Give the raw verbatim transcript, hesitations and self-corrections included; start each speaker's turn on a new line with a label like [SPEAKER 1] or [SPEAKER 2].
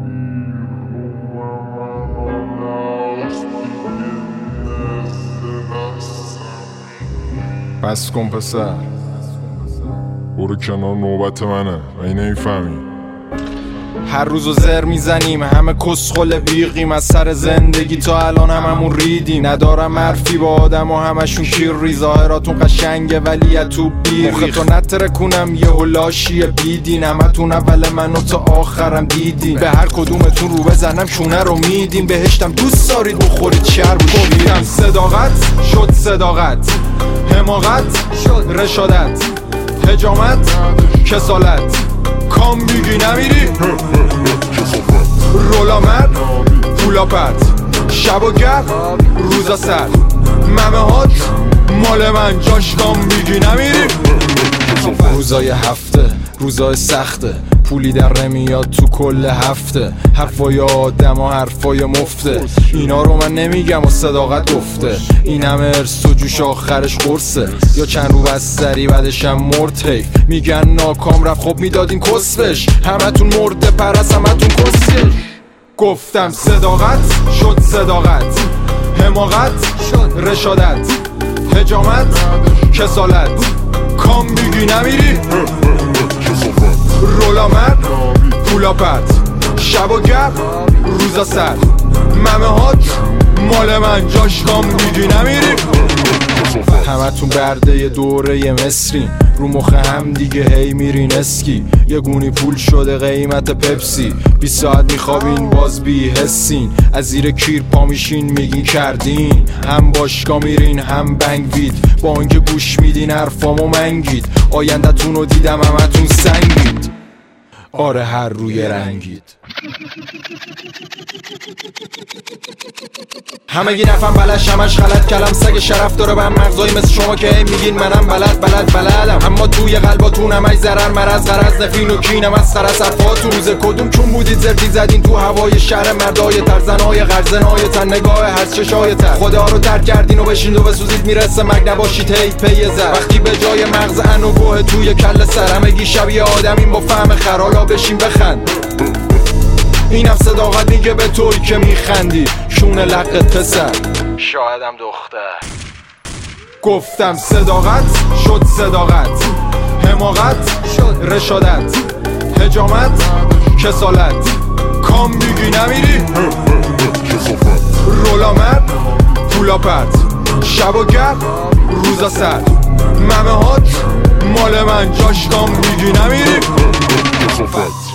[SPEAKER 1] بس کن پسر، برو کنار، نوبت منه. ای نمیفهمی؟ هر روزو زر میزنیم، همه کسخل بیقیم. از سر زندگی تا الان هممون ریدیم. ندارم حرفی با آدم و همشون کیری. ظاهراتون قشنگه ولی از تو بیریخ. مختو نترکونم یه هلاشی بیدین. همتون اول منو تا آخرم دیدین. به هر کدومتون رو بزنم شونه رو میدین. بهشتم دوست دارید بخورید شر بودیدم. صداقت شد صداقت، حماقت شد رشادت، حجامت کسالت. کام بیگی نمیری رولا مرد پولا پرد، شب و گرد روزا سر. ممه هات مال من، جاش کام بیگی نمیری. روزای هفته روزای سخته، پولی در نمیاد تو کل هفته. حرفای آدم و حرفای مفته، اینا رو من نمیگم و صداقت گفته. این همه ارس و جوش آخرش قرصه، یا چند رو بستری بعدشم مرد. حیف میگن ناکام رفت، خب میدادین کسبش. همتون مرده پرست، همتون کسیش. گفتم صداقت شد صداقت، حماقت شد رشادت، حجامت کسالت. کام بیگی نمیری رولا مرد پولا پرد، شب و گرد روزا سر. ممه هات مال من، جاش کام بیگی نمیری. همتون برده یه دوره یه مصرین، رو مخ هم دیگه هی میرین اسکی. یه گونی پول شده قیمت پپسی، بیست ساعت میخوابین باز بی حسین. از زیر کیر پا میشین میگین کردین، هم باشگاه میرین هم بنگ وید. با اینکه گوش میدین حرفامو منگید، آینده تون رو دیدم همتون سنگید. آره هر روی رنگید. همه گی نفهم بلش همش غلط کلم. سگ شرف داره به هم مغزایی مثل شما که هی میگین منم بلد بلد بلدم. اما توی قلباتون همش ضرر مرز غرض نفین و کینم از خرس حرفاتون. روز کدوم چون بودید زردی زدین تو هوای شهر مردای تر. زنای غرزنای تن نگاه هست چشای تر. خدا رو ترک کردین و بشین و بسوزید میرسه مگ نباشید هی پی زر. وقتی به جای مغز انوگوه توی کل سر. همگی شبیه آدمین با فهم خرالا بشین بخند. اینم صداقت میگه به توی که میخندی شونه لقت پسر، شایدم دختر. گفتم صداقت شد صداقت، حماقت شد رشادت، حجامت کسالت. کام بیگی نمیری رولا مرد پولا پرد، شب و گرد روزا سر. ممه هات مال من، جاش کام بیگی نمیری.